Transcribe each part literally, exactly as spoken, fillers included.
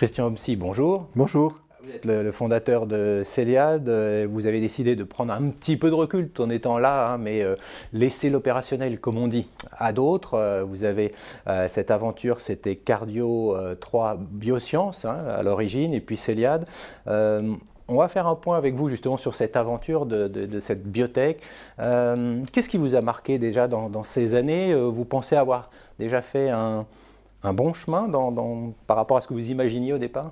Christian Homsy, bonjour. Bonjour. Vous êtes le, le fondateur de Celiad. Vous avez décidé de prendre un petit peu de recul tout en étant là, hein, mais euh, laisser l'opérationnel, comme on dit, à d'autres. Euh, vous avez euh, cette aventure, c'était Cardio euh, trois Biosciences hein, à l'origine, et puis Celiad. Euh, on va faire un point avec vous justement sur cette aventure de, de, de cette biotech. Euh, Qu'est-ce qui vous a marqué déjà dans, dans ces années? Vous pensez avoir déjà fait un, un bon chemin dans, dans, par rapport à ce que vous imaginiez au départ?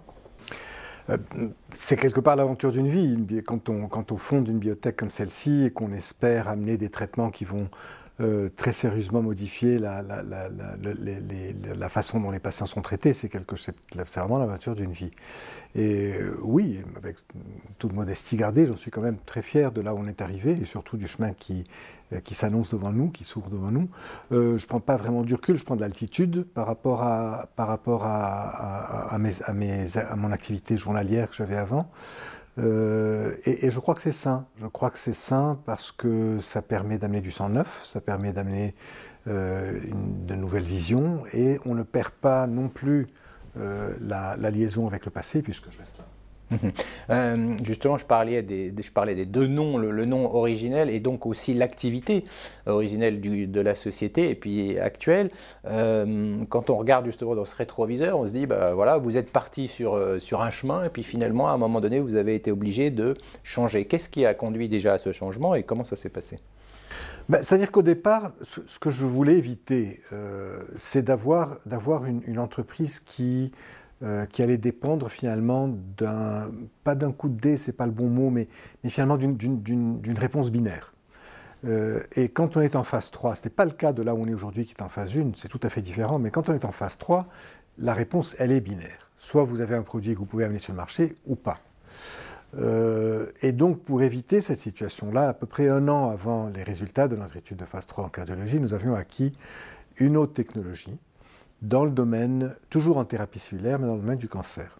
C'est quelque part l'aventure d'une vie. Quand on, quand on fonde une biotech comme celle-ci et qu'on espère amener des traitements qui vont euh, très sérieusement modifier la, la, la, la, les, les, la façon dont les patients sont traités, c'est quelque, c'est vraiment l'aventure d'une vie. Et euh, oui, avec toute modestie gardée, j'en suis quand même très fier de là où on est arrivé et surtout du chemin qui, qui s'annonce devant nous, qui s'ouvre devant nous. Euh, je ne prends pas vraiment du recul, je prends de l'altitude par rapport à, par rapport à, à, à, mes, à, mes, à mon activité journalière que j'avais avant. Euh, et, et je crois que c'est sain. Je crois que c'est sain parce que ça permet d'amener du sang neuf, ça permet d'amener euh, une, de nouvelles visions et on ne perd pas non plus euh, la, la liaison avec le passé puisque je reste là. Euh, justement, je parlais des, je parlais des deux noms, le, le nom originel et donc aussi l'activité originelle du, de la société et puis actuelle. Euh, quand on regarde justement dans ce rétroviseur, on se dit, bah, voilà, vous êtes parti sur, sur un chemin et puis finalement, à un moment donné, vous avez été obligé de changer. Qu'est-ce qui a conduit déjà à ce changement et comment ça s'est passé? Ben, c'est-à-dire qu'au départ, ce, ce que je voulais éviter, euh, c'est d'avoir, d'avoir une, une entreprise qui... Euh, qui allait dépendre finalement d'un, pas d'un coup de dé, c'est pas le bon mot, mais, mais finalement d'une, d'une, d'une, d'une réponse binaire. Euh, et quand on est en phase trois, ce n'est pas le cas de là où on est aujourd'hui qui est en phase un, c'est tout à fait différent, mais quand on est en phase trois, la réponse, elle est binaire. Soit vous avez un produit que vous pouvez amener sur le marché ou pas. Euh, et donc, pour éviter cette situation-là, à peu près un an avant les résultats de notre étude de phase trois en cardiologie, nous avions acquis une autre technologie, dans le domaine, toujours en thérapie cellulaire, mais dans le domaine du cancer.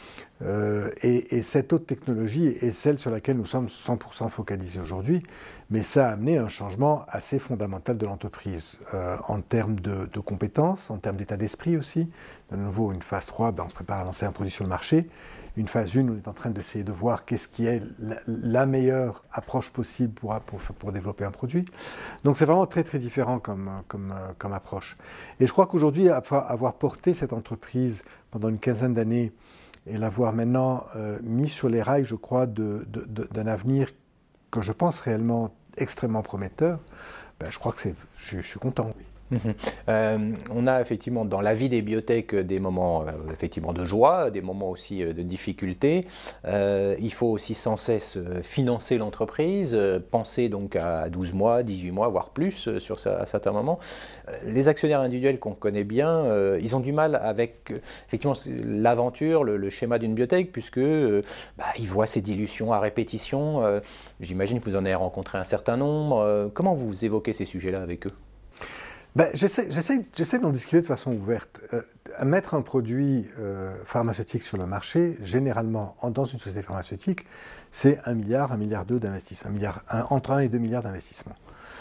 Euh, et, et cette autre technologie est celle sur laquelle nous sommes cent pour cent focalisés aujourd'hui, mais ça a amené un changement assez fondamental de l'entreprise, euh, en termes de, de compétences, en termes d'état d'esprit aussi. De nouveau, une phase trois, ben on se prépare à lancer un produit sur le marché. Une phase un, on est en train d'essayer de voir qu'est-ce qui est la, la meilleure approche possible pour, pour, pour développer un produit. Donc c'est vraiment très très différent comme, comme, comme approche. Et je crois qu'aujourd'hui, avoir porté cette entreprise pendant une quinzaine d'années et l'avoir maintenant euh, mis sur les rails, je crois, de, de, de, d'un avenir que je pense réellement extrêmement prometteur, ben, je crois que c'est, je, je suis content, oui. Mmh. Euh, on a effectivement dans la vie des biotech des moments euh, effectivement de joie, des moments aussi euh, de difficulté. Euh, il faut aussi sans cesse financer l'entreprise, euh, penser donc à douze mois, dix-huit mois, voire plus euh, sur ça, à certains moments. Euh, les actionnaires individuels qu'on connaît bien, euh, ils ont du mal avec euh, effectivement l'aventure, le, le schéma d'une biotech, puisque euh, bah, ils voient ces dilutions à répétition. Euh, j'imagine que vous en avez rencontré un certain nombre. Euh, comment vous évoquez ces sujets-là avec eux? Ben, j'essaie, j'essaie, j'essaie d'en discuter de façon ouverte. Euh, mettre un produit euh, pharmaceutique sur le marché, généralement, en, dans une société pharmaceutique, c'est un milliard, un milliard deux d'investissement, un milliard, un, entre un et deux milliards d'investissement.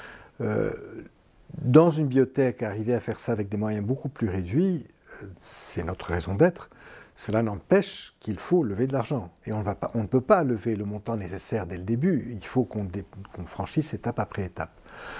Euh, dans une biotech, arriver à faire ça avec des moyens beaucoup plus réduits, euh, c'est notre raison d'être. Cela n'empêche qu'il faut lever de l'argent. Et on, va pas, on ne peut pas lever le montant nécessaire dès le début. Il faut qu'on, dé, qu'on franchisse étape après étape.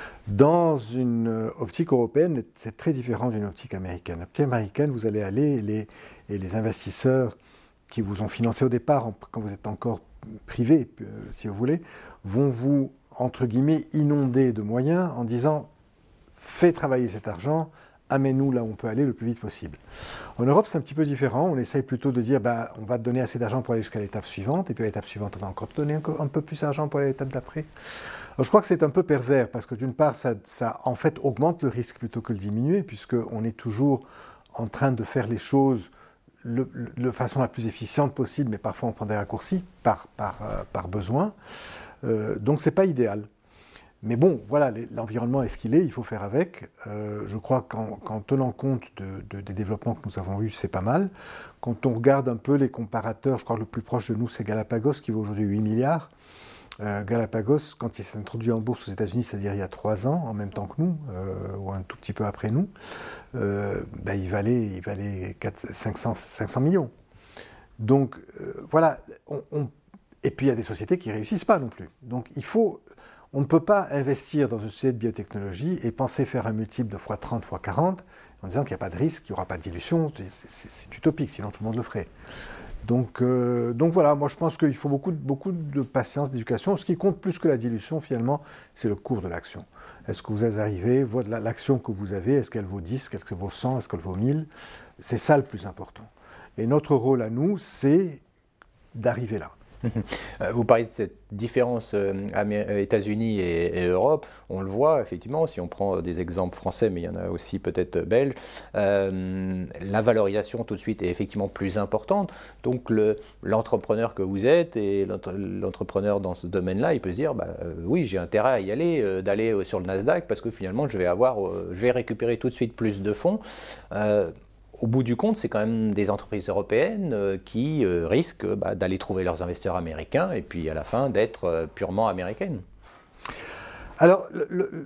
Dans une optique européenne, c'est très différent d'une optique américaine. L'optique américaine, vous allez aller, et les, et les investisseurs qui vous ont financé au départ, quand vous êtes encore privé, euh, si vous voulez, vont vous, entre guillemets, inonder de moyens en disant « fais travailler cet argent ». Amène-nous là où on peut aller le plus vite possible. En Europe, c'est un petit peu différent. On essaye plutôt de dire ben, on va te donner assez d'argent pour aller jusqu'à l'étape suivante, et puis à l'étape suivante, on va encore te donner un, un peu plus d'argent pour aller à l'étape d'après. Alors, je crois que c'est un peu pervers, parce que d'une part, ça, ça en fait augmente le risque plutôt que le diminuer, puisqu'on est toujours en train de faire les choses de la façon la plus efficiente possible, mais parfois on prend des raccourcis par, par, euh, par besoin. Euh, donc, ce n'est pas idéal. Mais bon, voilà, l'environnement est ce qu'il est, il faut faire avec. Euh, je crois qu'en, qu'en tenant compte de, de, des développements que nous avons eus, c'est pas mal. Quand on regarde un peu les comparateurs, je crois que le plus proche de nous, c'est Galapagos, qui vaut aujourd'hui huit milliards. Euh, Galapagos, quand il s'est introduit en bourse aux États-Unis, c'est-à-dire il y a trois ans, en même temps que nous, euh, ou un tout petit peu après nous, euh, ben il valait, il valait quatre, cinq cents, cinq cents millions. Donc euh, voilà, on, on, et puis il y a des sociétés qui ne réussissent pas non plus. Donc il faut, on ne peut pas investir dans une société de biotechnologie et penser faire un multiple de fois trente, fois quarante, en disant qu'il n'y a pas de risque, qu'il n'y aura pas de dilution, c'est, c'est, c'est utopique, sinon tout le monde le ferait. Donc, euh, donc voilà, moi je pense qu'il faut beaucoup, beaucoup de patience, d'éducation. Ce qui compte plus que la dilution, finalement, c'est le cours de l'action. Est-ce que vous êtes arrivé, l'action que vous avez, est-ce qu'elle vaut dix, est-ce qu'elle vaut cent, est-ce qu'elle vaut mille? C'est ça le plus important. Et notre rôle à nous, c'est d'arriver là. Vous parlez de cette différence euh, États-Unis et, et Europe. On le voit effectivement, si on prend des exemples français, mais il y en a aussi peut-être belges, euh, la valorisation tout de suite est effectivement plus importante. Donc le, l'entrepreneur que vous êtes et l'entrepreneur dans ce domaine-là, il peut se dire bah, euh, oui, j'ai intérêt à y aller, euh, d'aller sur le Nasdaq parce que finalement je vais avoir, euh, je vais récupérer tout de suite plus de fonds. Euh, Au bout du compte, c'est quand même des entreprises européennes euh, qui euh, risquent bah, d'aller trouver leurs investisseurs américains et puis à la fin d'être euh, purement américaines. Alors, le, le,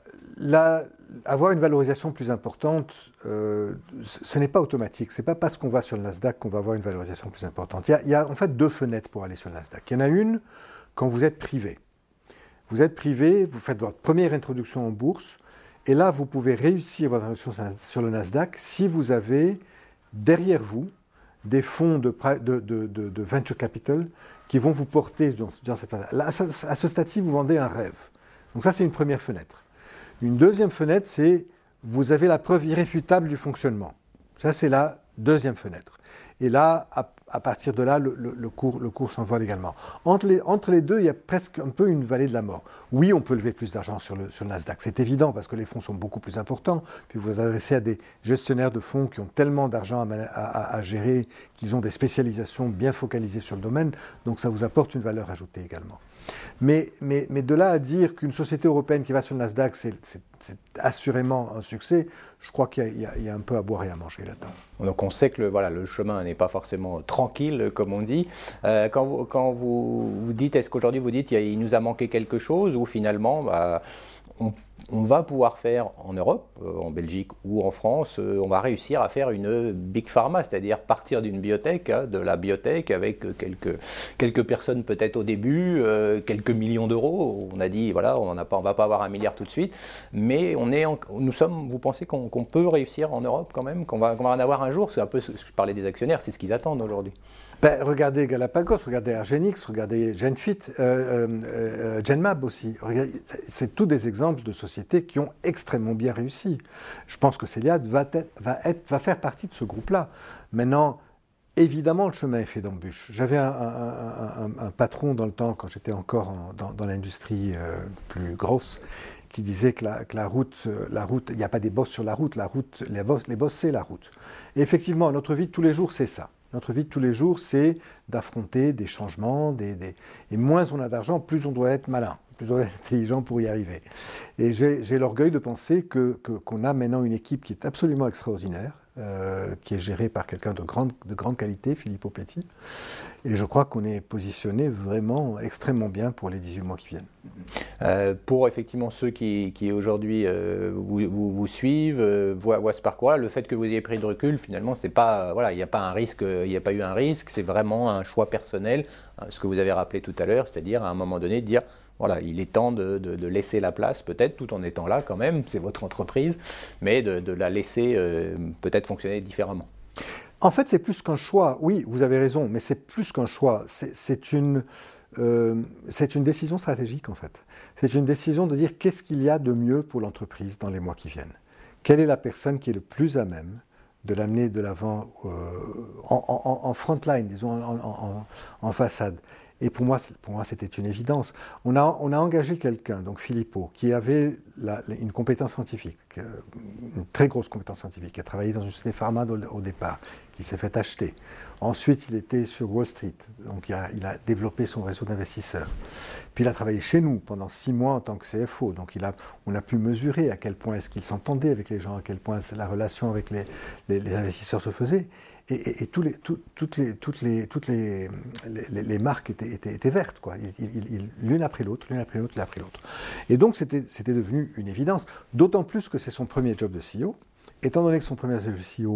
la, avoir une valorisation plus importante, euh, ce n'est pas automatique. Ce n'est pas parce qu'on va sur le Nasdaq qu'on va avoir une valorisation plus importante. Il y a, il y a en fait deux fenêtres pour aller sur le Nasdaq. Il y en a une quand vous êtes privé. Vous êtes privé, vous faites votre première introduction en bourse. Et là, vous pouvez réussir votre introduction sur le Nasdaq si vous avez derrière vous des fonds de, de, de, de, de venture capital qui vont vous porter dans, dans cette phase. Là, à ce stade-ci, vous vendez un rêve. Donc ça, c'est une première fenêtre. Une deuxième fenêtre, c'est vous avez la preuve irréfutable du fonctionnement. Ça, c'est la deuxième fenêtre. Et là, à, à partir de là, le, le, le, cours, le cours s'envole également. Entre les, entre les deux, il y a presque un peu une vallée de la mort. Oui, on peut lever plus d'argent sur le, sur le Nasdaq. C'est évident parce que les fonds sont beaucoup plus importants. Puis vous vous adressez à des gestionnaires de fonds qui ont tellement d'argent à, à, à gérer qu'ils ont des spécialisations bien focalisées sur le domaine. Donc ça vous apporte une valeur ajoutée également. Mais, mais, mais de là à dire qu'une société européenne qui va sur le Nasdaq, c'est, c'est, c'est assurément un succès, je crois qu'il y a, il y a un peu à boire et à manger là-dedans. Donc on sait que le, voilà, le chemin n'est pas forcément tranquille, comme on dit. Euh, quand vous, quand vous, vous dites, est-ce qu'aujourd'hui vous dites, il, y a, il nous a manqué quelque chose, ou finalement, bah, on, on va pouvoir faire en Europe, euh, en Belgique ou en France, euh, on va réussir à faire une big pharma, c'est-à-dire partir d'une biotech, hein, de la biotech avec quelques, quelques personnes peut-être au début, euh, quelques millions d'euros. On a dit, voilà, on ne va pas avoir un milliard tout de suite, mais on est en, nous sommes, vous pensez qu'on, qu'on peut réussir en Europe quand même, qu'on va, qu'on va en avoir un jour? C'est un peu ce que je parlais des actionnaires, c'est ce qu'ils attendent aujourd'hui. Ben, regardez Galapagos, regardez Argenix, regardez Genfit, euh, euh, Genmab aussi. Regardez, c'est tous des exemples de sociétés qui ont extrêmement bien réussi. Je pense que Céliad va, être, va, être, va faire partie de ce groupe-là. Maintenant, évidemment, le chemin est fait d'embûches. J'avais un, un, un, un patron dans le temps, quand j'étais encore en, dans, dans l'industrie euh, plus grosse, qui disait que la, que la route, la route, il n'y a pas des bosses sur la route, la route, les bosses, les bosses, c'est la route. Et effectivement, notre vie de tous les jours, c'est ça. Notre vie de tous les jours, c'est d'affronter des changements, des, des... et moins on a d'argent, plus on doit être malin, plus on doit être intelligent pour y arriver. Et j'ai, j'ai l'orgueil de penser que, que, qu'on a maintenant une équipe qui est absolument extraordinaire, euh, qui est gérée par quelqu'un de grande, de grande qualité, Filippo Petit. Et je crois qu'on est positionné vraiment extrêmement bien pour les dix-huit mois qui viennent. Euh, pour effectivement ceux qui, qui aujourd'hui euh, vous, vous, vous suivent, euh, voient, voient ce parcours-là, le fait que vous ayez pris de recul, finalement, c'est pas, voilà, il n'y a pas un risque, il n'y a pas eu un risque, c'est vraiment un choix personnel, hein, ce que vous avez rappelé tout à l'heure, c'est-à-dire à un moment donné de dire, voilà, il est temps de, de, de laisser la place, peut-être, tout en étant là quand même, c'est votre entreprise, mais de, de la laisser euh, peut-être fonctionner différemment. En fait, c'est plus qu'un choix. Oui, vous avez raison, mais c'est plus qu'un choix. C'est, c'est une... Euh, c'est une décision stratégique en fait. C'est une décision de dire qu'est-ce qu'il y a de mieux pour l'entreprise dans les mois qui viennent. Quelle est la personne qui est le plus à même de l'amener de l'avant euh, en, en, en front line, disons en, en, en façade. Et pour moi, pour moi, c'était une évidence. On a, on a engagé quelqu'un, donc Filippo, qui avait la, une compétence scientifique, une très grosse compétence scientifique, qui a travaillé dans une société pharma au départ, qui s'est fait acheter. Ensuite, il était sur Wall Street, donc il a, il a développé son réseau d'investisseurs. Puis il a travaillé chez nous pendant six mois en tant que C F O. Donc il a, on a pu mesurer à quel point est-ce qu'il s'entendait avec les gens, à quel point la relation avec les, les, les investisseurs se faisait. Et, et, et tous les, tout, toutes, les, toutes, les, toutes les, les, les marques étaient, étaient, étaient vertes, quoi. Il, il, il, l'une après l'autre, l'une après l'autre, l'une après l'autre. Et donc c'était, c'était devenu une évidence, d'autant plus que c'est son premier job de C E O. Étant donné que son premier job de C E O,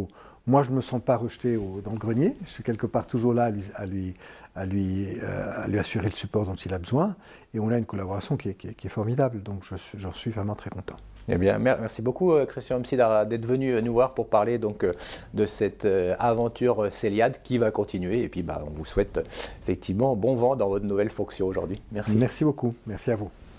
Moi, je ne me sens pas rejeté au, dans le grenier. Je suis quelque part toujours là à lui, à lui, à lui, euh, à lui assurer le support dont il a besoin. Et on a une collaboration qui est, qui est, qui est formidable. Donc, je suis, j'en suis vraiment très content. Eh bien, merci beaucoup Christian Homsy d'être venu nous voir pour parler donc de cette aventure Céliade qui va continuer. Et puis, bah, on vous souhaite effectivement bon vent dans votre nouvelle fonction aujourd'hui. Merci. Merci beaucoup. Merci à vous.